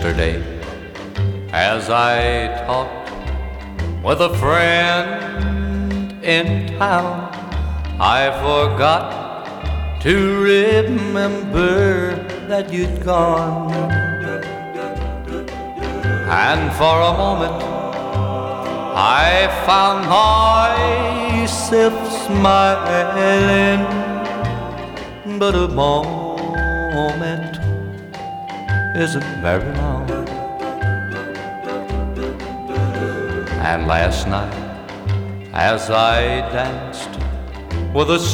Yesterday, as I talked with a friend in town, I forgot to remember that you'd gone. And for a moment I found myself smiling, but a moment isn't very long. And last night, as I danced with a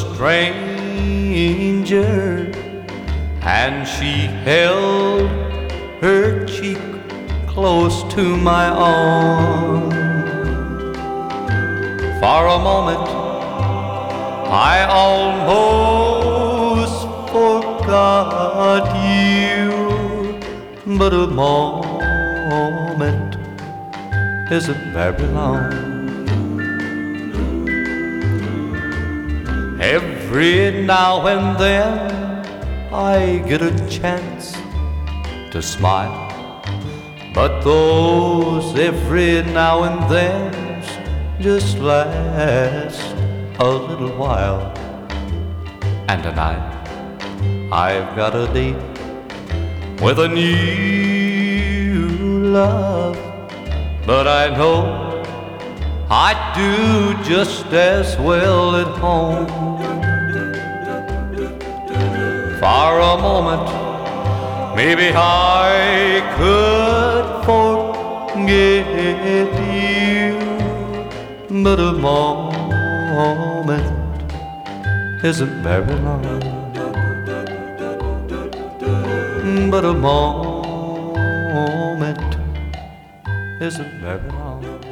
stranger, and she held her cheek close to my own, for a moment I almost forgot you, but a moment isn't very long. Every now and then I get a chance to smile, but those every now and then just last a little while. And tonight I've got a date with a new love, but I know I'd do just as well at home. For a moment, maybe I could forget you, but a moment isn't very long. But a moment isn't very long.